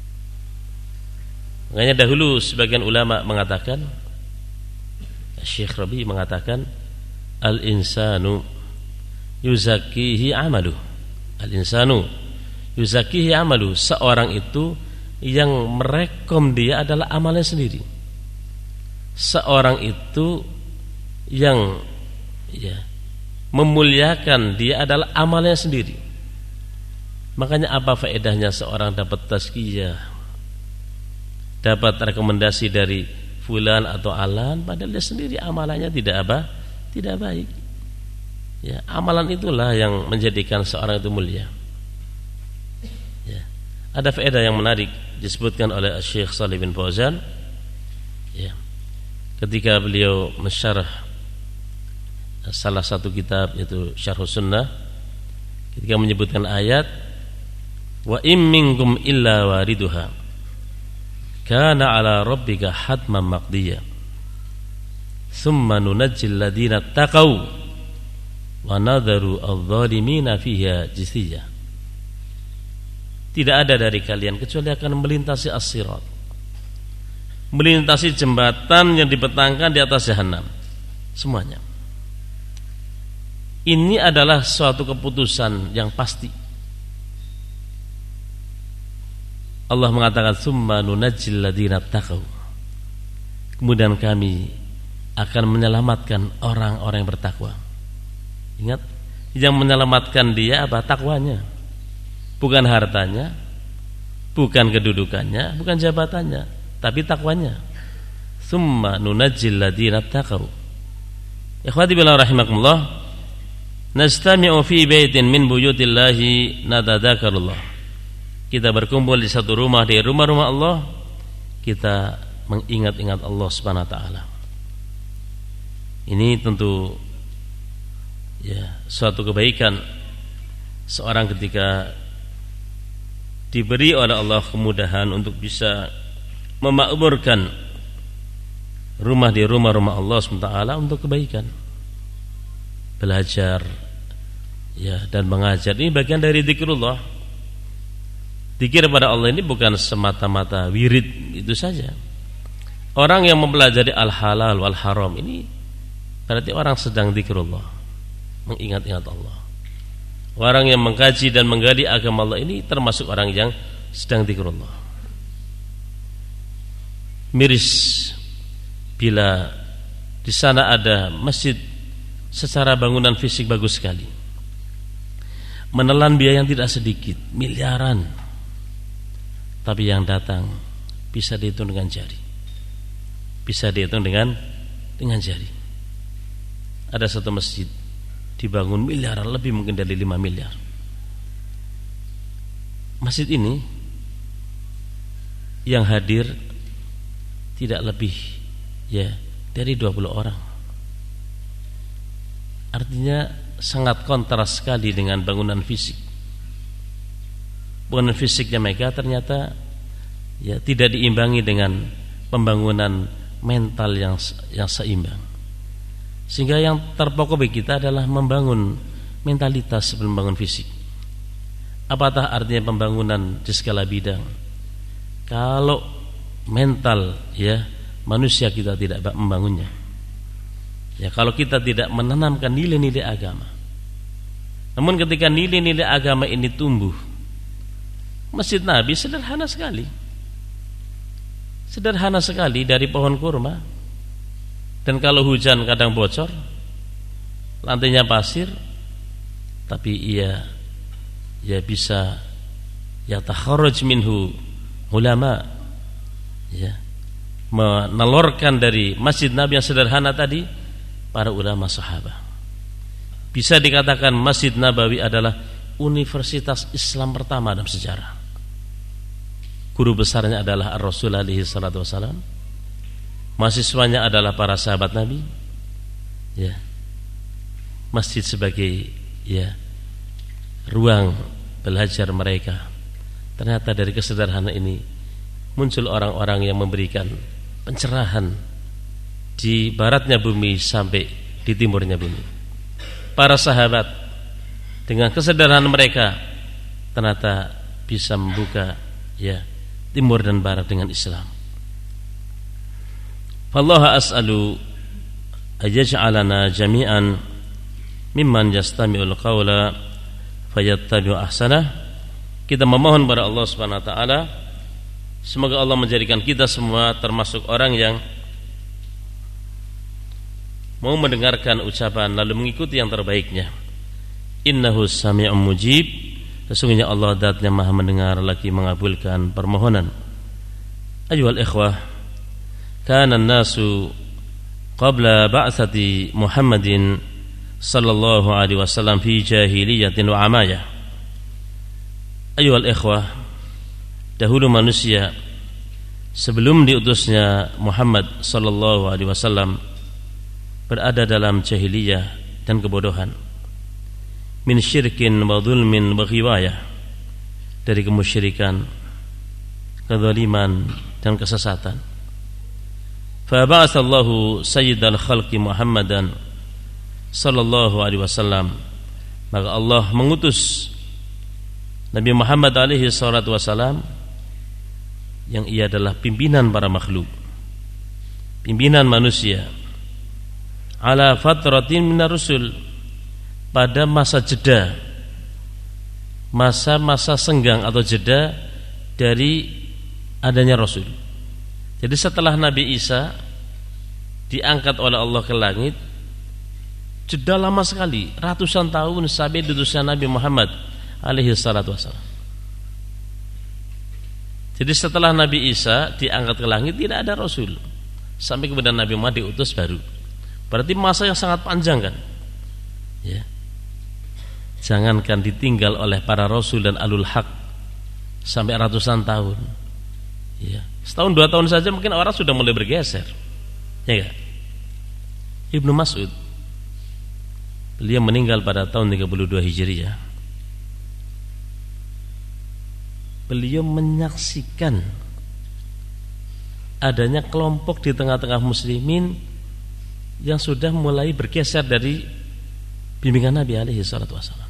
Makanya dahulu sebagian ulama mengatakan, Syekh Rabi mengatakan, al-insanu yuzakihi amalu. Al-insanu yuzakihi amalu. Seorang itu yang merekom dia adalah amalnya sendiri. Seorang itu yang ya, memuliakan dia adalah amalnya sendiri. Makanya apa faedahnya seorang dapat tazkiyah, dapat rekomendasi dari fulan atau alan, padahal dia sendiri amalannya tidak apa? Tidak baik. Ya, amalan itulah yang menjadikan seorang itu mulia. Ya. Ada faedah yang menarik disebutkan oleh Syekh Shalih bin Fauzan. Ya. Ketika beliau mensyarah salah satu kitab, yaitu Syarhus Sunnah, ketika menyebutkan ayat wa im minkum illa wariduha kana ala rabbika hatman maqdiya thumma nunajjil ladina taqaw wa nadharu adh-dhalimina fiha jithiya. Tidak ada dari kalian kecuali akan melintasi as-sirat, melintasi jembatan yang dibentangkan di atas jahanam. Semuanya ini adalah suatu keputusan yang pasti. Allah mengatakan summa nunajjil ladina taqaw, kemudian kami akan menyelamatkan orang-orang yang bertakwa. Ingat, Yang menyelamatkan dia apa? Takwanya. Bukan hartanya, bukan kedudukannya, bukan jabatannya, tapi takwanya. Tsumma nunajjil ladzina taqaw. Ikhwati billah rahimakumullah, nastami'u fi baitin min buyutillahi natadzakarullah. Kita berkumpul di satu rumah di rumah-rumah Allah, kita mengingat-ingat Allah Subhanahu wa taala. Ini tentu ya suatu kebaikan seorang ketika diberi oleh Allah kemudahan untuk bisa memakmurkan rumah di rumah-rumah Allah subhanahu wa taala untuk kebaikan, belajar ya dan mengajar. Ini bagian dari zikrullah. Zikir pada Allah ini bukan semata-mata wirid itu saja. Orang yang mempelajari al-halal wal haram ini berarti orang sedang zikrullah, mengingat-ingat Allah. Orang yang mengkaji dan menggali agama Allah ini termasuk orang yang sedang zikrullah. Miris bila di sana ada masjid secara bangunan fisik bagus sekali, menelan biaya yang tidak sedikit, miliaran, tapi yang datang bisa dihitung dengan jari, bisa dihitung dengan dengan jari. Ada satu masjid dibangun miliaran, lebih mungkin dari lima miliar. Masjid ini yang hadir tidak lebih ya dari dua puluh orang. Artinya sangat kontras sekali dengan bangunan fisik. Bangunan fisiknya mereka ternyata ya tidak diimbangi dengan pembangunan mental yang yang seimbang. Sehingga yang terpokok bagi kita adalah membangun mentalitas sebelum membangun fisik. Apatah artinya pembangunan di segala bidang kalau mental ya manusia kita tidak membangunnya? Ya, kalau kita tidak menanamkan nilai-nilai agama. Namun ketika nilai-nilai agama ini tumbuh, Masjid Nabi sederhana sekali. Sederhana sekali dari pohon kurma. Dan kalau hujan kadang bocor, lantainya pasir, tapi ia ya bisa ya takharruj minhu ulama, ya menelurkan dari Masjid Nabi yang sederhana tadi para ulama sahabat. Bisa dikatakan Masjid Nabawi adalah universitas Islam pertama dalam sejarah. Guru besarnya adalah Ar-Rasul alaihi salatu wassalam. Mahasiswanya adalah para sahabat Nabi. Ya. Masjid sebagai ya ruang belajar mereka. Ternyata dari kesederhanaan ini muncul orang-orang yang memberikan pencerahan di baratnya bumi sampai di timurnya bumi. Para sahabat dengan kesederhanaan mereka ternyata bisa membuka ya timur dan barat dengan Islam. Fallahu as'alu ayaj'alana jami'an mimman yastami'ul qawla fayattabi'u ahsanah. Kita memohon kepada Allah Subhanahu wa taala semoga Allah menjadikan kita semua termasuk orang yang mau mendengarkan ucapan lalu mengikuti yang terbaiknya. Innahu sami'un mujib. Sesungguhnya Allah Zat-Nya Maha mendengar lagi mengabulkan permohonan. Ayyuhal ikhwah, kana an-nasu qabla ba'tsati Muhammadin sallallahu alaihi wasallam fi jahiliyatin wa amayah. Ayyuhal ikhwah, dahulu manusia sebelum diutusnya Muhammad sallallahu alaihi wasallam berada dalam jahiliyah dan kebodohan. Min syirkin wa dhulmin wa ghiwayah, dari kemusyrikan, kezaliman dan kesesatan. Fa ba'atsallahu sayyidal khalqi Muhammadan sallallahu alaihi wasallam, maka Allah mengutus Nabi Muhammad alaihi salatu wasallam yang ia adalah pimpinan para makhluk, pimpinan manusia, ala fatratin minar rusul, pada masa jeda, masa-masa senggang atau jeda dari adanya Rasul. Jadi setelah Nabi Isa diangkat oleh Allah ke langit, Jeda lama sekali, ratusan tahun sampai diutusnya Nabi Muhammad alaihi salatu wassalam. Jadi setelah Nabi Isa diangkat ke langit tidak ada Rasul, sampai kemudian Nabi Muhammad diutus baru. Berarti masa yang sangat panjang kan? Ya. Jangankan ditinggal oleh para Rasul dan alul haq sampai ratusan tahun. Ya. Setahun dua tahun saja mungkin orang sudah mulai bergeser. Ya gak? Ibnu Mas'ud, beliau meninggal pada tahun tiga puluh dua Hijriah. Beliau menyaksikan adanya kelompok di tengah-tengah muslimin yang sudah mulai bergeser dari bimbingan Nabi alaihi salatu wassalam.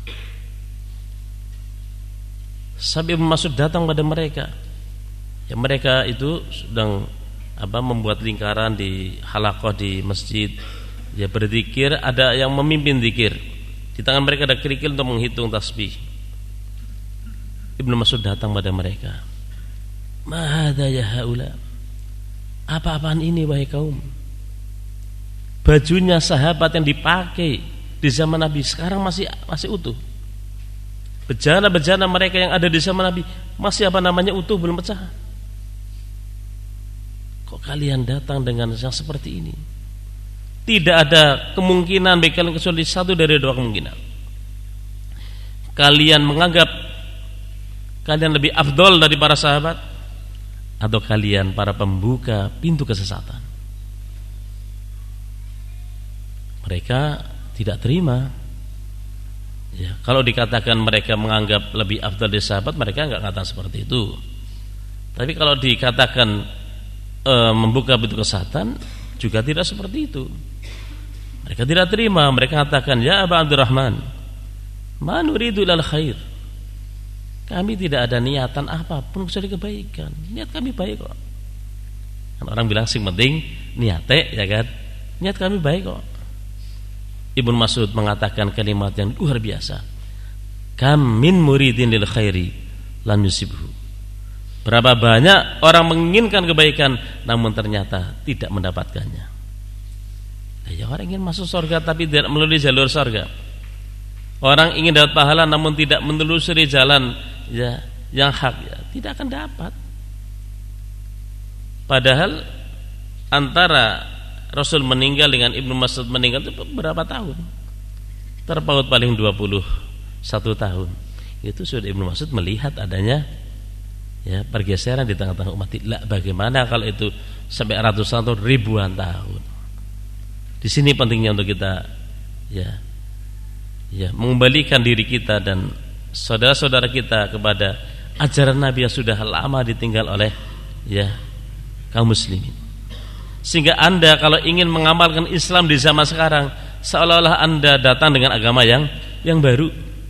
Sampai Ibnu Mas'ud datang pada mereka. Ya, mereka itu sedang apa membuat lingkaran di halaqah di masjid. Ya, berzikir, ada yang memimpin zikir. Di tangan mereka ada kerikil untuk menghitung tasbih. Ibnu Mas'ud datang pada mereka. Ma hadza ya haula? Apa-apaan ini wahai kaum? Bajunya sahabat yang dipakai di zaman Nabi sekarang masih masih utuh. Bejana-bejana mereka yang ada di zaman Nabi masih apa namanya utuh, belum pecah. Kok kalian datang dengan yang seperti ini? Tidak ada kemungkinan bagi kalian kecuali satu dari dua kemungkinan. Kalian menganggap kalian lebih afdol dari para sahabat, atau kalian para pembuka pintu kesesatan. Mereka tidak terima. Ya, kalau dikatakan mereka menganggap lebih afdal dari sahabat, mereka enggak kata seperti itu. Tapi kalau dikatakan e, membuka pintu kesesatan, juga tidak seperti itu. Mereka tidak terima. Mereka katakan, ya Aba Abdurrahman, ma nuridu ilal khair. Kami tidak ada niatan apapun kecuali kebaikan. Niat kami baik kok. Kan orang bilang sing penting niate, ya kan? Niat kami baik kok. Ibnu Mas'ud mengatakan kalimat yang luar biasa. Kam min muridin lil khairi lam yusibhu. Berapa banyak orang menginginkan kebaikan namun ternyata tidak mendapatkannya. Nah, ya, orang ingin masuk surga tapi tidak melalui jalur surga. Orang ingin dapat pahala namun tidak menelusuri jalan ya yang hak, ya tidak akan dapat. Padahal antara Rasul meninggal dengan Ibnu Mas'ud meninggal itu berapa tahun? Terpaut paling dua puluh satu tahun. Itu sudah Ibnu Mas'ud melihat adanya ya pergeseran di tengah-tengah umat. Lah, bagaimana kalau itu sampai ratusan tahun, ribuan tahun? Di sini pentingnya untuk kita ya ya mengembalikan diri kita dan saudara-saudara kita kepada ajaran Nabi yang sudah lama ditinggal oleh ya kaum muslimin. Sehingga Anda kalau ingin mengamalkan Islam di zaman sekarang, seolah-olah Anda datang dengan agama yang yang baru.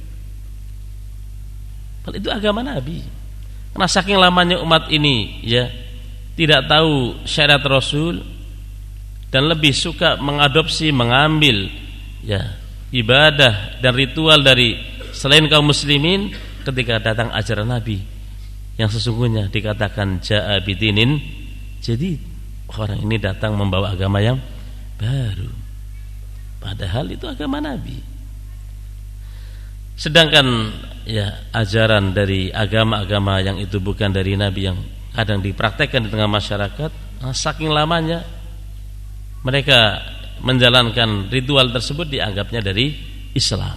Kalau itu agama Nabi. Karena saking lamanya umat ini ya tidak tahu syariat Rasul dan lebih suka mengadopsi, mengambil ya ibadah dan ritual dari selain kaum muslimin, ketika datang ajaran Nabi yang sesungguhnya dikatakan ja'a bidinin, jadi orang ini datang membawa agama yang baru, padahal itu agama Nabi. Sedangkan ya ajaran dari agama-agama yang itu bukan dari Nabi yang kadang dipraktekkan di tengah masyarakat, saking lamanya mereka menjalankan ritual tersebut dianggapnya dari Islam.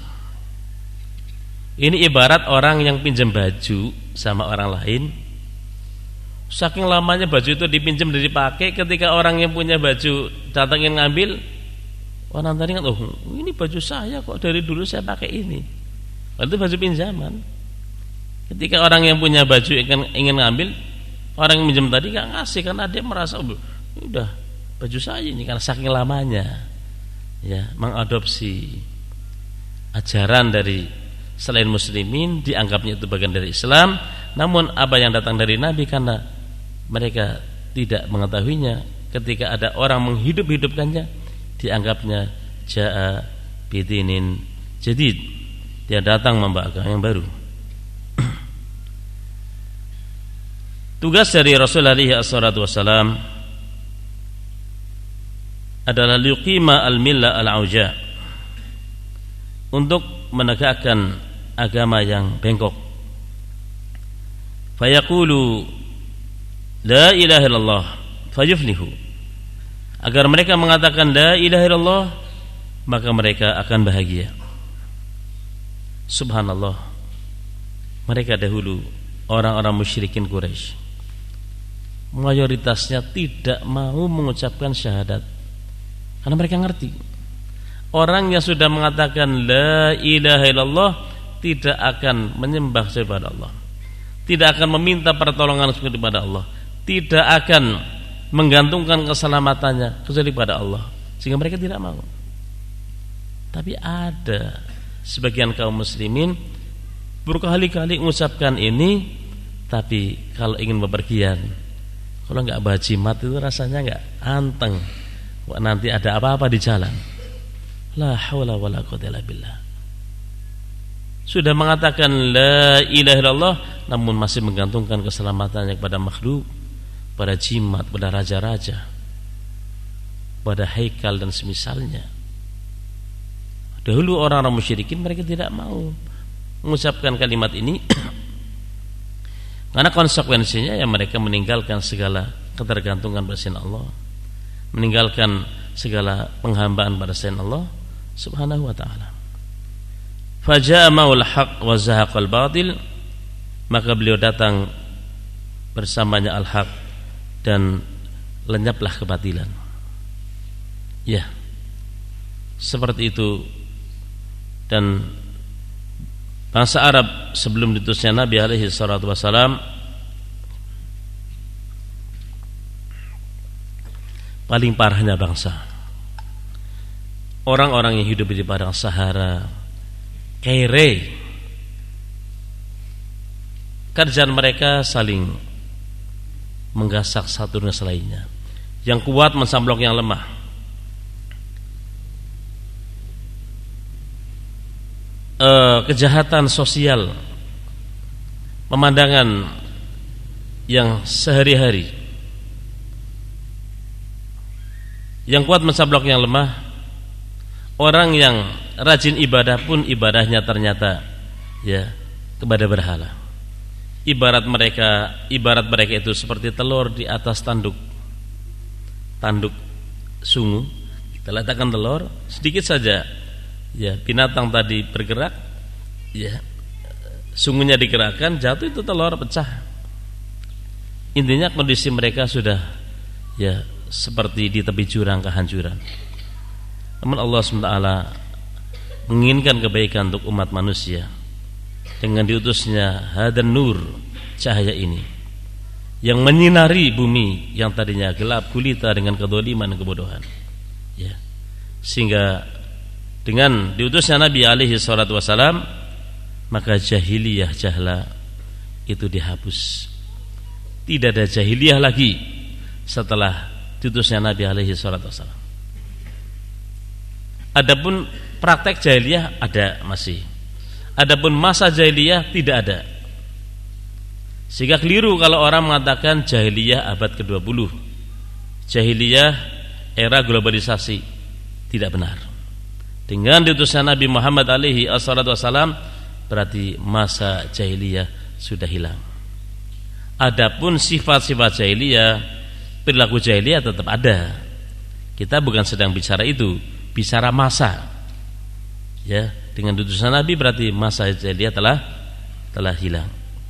Ini ibarat orang yang pinjam baju sama orang lain. Saking lamanya baju itu dipinjam dan dipakai, ketika orang yang punya baju datang ingin ngambil, orang tadi kan, oh ini baju saya kok, dari dulu saya pakai ini. Itu baju pinjaman. Ketika orang yang punya baju ingin, ingin ngambil, orang yang pinjam tadi gak ngasih karena dia merasa oh, udah baju saya ini, karena saking lamanya ya mengadopsi ajaran dari selain muslimin, dianggapnya itu bagian dari Islam. Namun apa yang datang dari Nabi, karena mereka tidak mengetahuinya, ketika ada orang menghidup-hidupkannya, dianggapnya ja'a bidinin jadid, dia datang membawa agama yang baru. Tugas dari Rasulullah shallallahu alaihi wasallam adalah liqima al-millah al-auja, untuk menegakkan agama yang bengkok. Fayaqulu la ilaha illallah fayuflihu. Agar mereka mengatakan la ilaha illallah, maka mereka akan bahagia. Subhanallah, mereka dahulu orang-orang musyrikin Quraisy mayoritasnya tidak mau mengucapkan syahadat karena mereka ngerti orang yang sudah mengatakan la ilaha illallah tidak akan menyembah kepada Allah, tidak akan meminta pertolongan kepada Allah, tidak akan menggantungkan keselamatannya kecuali pada Allah, sehingga mereka tidak mau. Tapi ada sebagian kaum muslimin berkali-kali mengucapkan ini, tapi kalau ingin bepergian, kalau nggak bawa jimat itu rasanya nggak anteng. Wah, nanti ada apa-apa di jalan. La haula wala quwwata illa billah. Sudah mengatakan la ilaha illallah, namun masih menggantungkan keselamatannya kepada makhluk, pada jimat, pada raja-raja, pada haikal dan semisalnya. Dahulu orang-orang musyrikin mereka tidak mau mengucapkan kalimat ini karena konsekuensinya ya mereka meninggalkan segala ketergantungan pada selain Allah, meninggalkan segala penghambaan pada selain Allah Subhanahu wa ta'ala. Faja'a ma'ul haq wa zahaqal batil, maka beliau datang bersamanya al-haq dan lenyaplah kebatilan. Ya, seperti itu. Dan bangsa Arab sebelum diutusnya Nabi alaihi salatu wasalam paling parahnya bangsa, orang-orang yang hidup di padang Sahara, kere, kerjaan mereka saling menggasak satu dengan selainnya, yang kuat mensamblok yang lemah. Uh, kejahatan sosial, pemandangan yang sehari-hari, yang kuat mensablok yang lemah. Orang yang rajin ibadah pun ibadahnya ternyata ya kepada berhala. Ibarat mereka, ibarat mereka itu seperti telur di atas tanduk, tanduk sungu. Kita letakkan telur sedikit saja. Ya, binatang tadi bergerak, ya, sungunya digerakkan, jatuh itu telur pecah. Intinya kondisi mereka sudah ya seperti di tepi jurang kehancuran. Namun Allah subhanahu wa taala menginginkan kebaikan untuk umat manusia dengan diutusnya hadan nur, cahaya ini yang menyinari bumi yang tadinya gelap gulita dengan kedzaliman dan kebodohan. Ya, sehingga dengan diutusnya Nabi alaihi salatu wasalam, maka jahiliyah jahla itu dihapus. Tidak ada jahiliyah lagi setelah diutusnya Nabi alaihi salatu wasalam. Adapun praktek jahiliyah ada masih. Adapun masa jahiliyah tidak ada. Sehingga keliru kalau orang mengatakan jahiliyah abad kedua puluh, jahiliyah era globalisasi. Tidak benar. Dengan diutusnya Nabi Muhammad alaihi assalatu wassalam, berarti masa jahiliyah sudah hilang. Adapun sifat-sifat jahiliyah, perilaku jahiliyah tetap ada. Kita bukan sedang bicara itu, bicara masa. Ya, dengan diutusnya Nabi berarti masa jahiliyah telah telah hilang.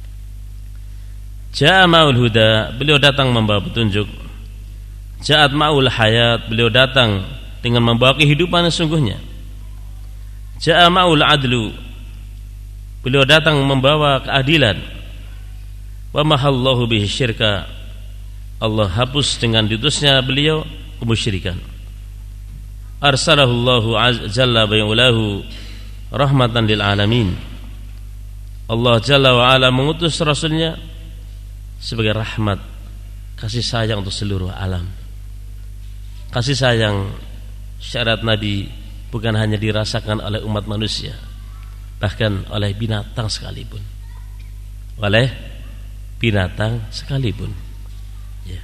Ja'a ma'ul huda, beliau datang membawa petunjuk. Ja'at ma'ul hayat, beliau datang dengan membawa kehidupan yang sungguhnya. Ja'a ma'ul adlu, beliau datang membawa keadilan. Wa mahallahu bihi syirka, Allah hapus dengan diutusnya beliau kemusyrikan. Arsalahullahu jalla bi'ulahu rahmatan lil alamin, Allah jalla wa ala mengutus rasulnya sebagai rahmat, kasih sayang untuk seluruh alam. Kasih sayang syarat Nabi bukan hanya dirasakan oleh umat manusia, bahkan oleh binatang sekalipun. Oleh binatang sekalipun. Ya.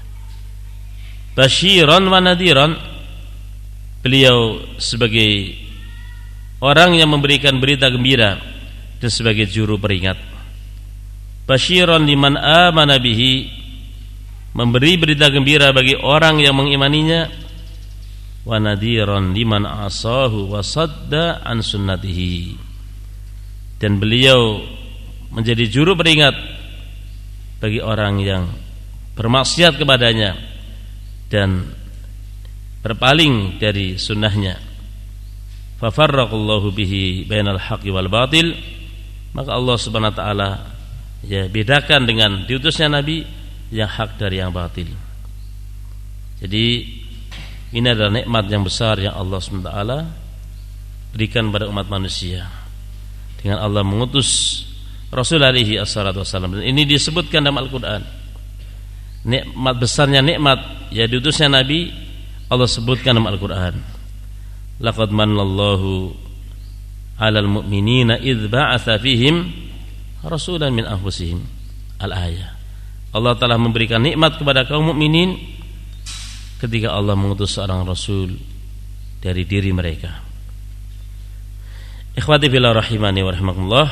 Basyiran wa nadhiran, beliau sebagai orang yang memberikan berita gembira dan sebagai juru peringat. Basyiran liman amana bihi, memberi berita gembira bagi orang yang mengimaninya, wa nadhiran liman asahu wa sadda an sunnatihi, dan beliau menjadi juru peringat bagi orang yang bermaksiat kepadanya dan berpaling dari sunnahnya. Fa farraqallahu bihi bainal haqqi wal batil, maka Allah Subhanahu wa taala ya bedakan dengan diutusnya nabi yang hak dari yang batil. Jadi ini adalah nikmat yang besar yang Allah Subhanahu wa taala berikan pada umat manusia dengan Allah mengutus Rasul alaihi assalatu wassalam. Dan ini disebutkan dalam Al-Qur'an. Nikmat besarnya nikmat ya diutusnya nabi Allah sebutkan dalam Al-Qur'an. Laqad manallahu 'alal mu'minina idz ba'atsa fihim rasulan min anfusihim. Al-ayah. Allah telah memberikan nikmat kepada kaum mukminin ketika Allah mengutus seorang rasul dari diri mereka. Ikhwati fillah rahimani wa rahimakumullah.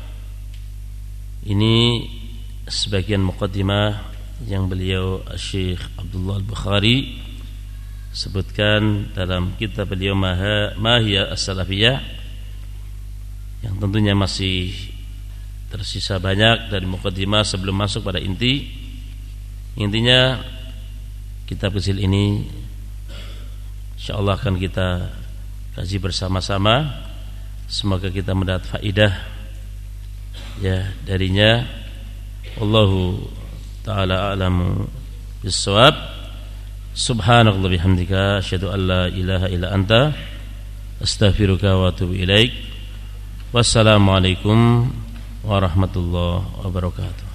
Ini sebagian muqaddimah yang beliau Syekh Abdullah Al-Bukhari sebutkan dalam kitab beliau Mahiyah As-Salafiyah, yang tentunya masih tersisa banyak dari muqaddimah sebelum masuk pada inti. Intinya kitab kecil ini insyaallah akan kita kaji bersama-sama. Semoga kita mendapat faidah ya darinya. Wallahu ta'ala a'lamu bis-shawab. Subhanallahi bihamdika asyhadu an la ilaha illa anta astaghfiruka wa atubu ilaik. Wassalamualaikum warahmatullahi wabarakatuh.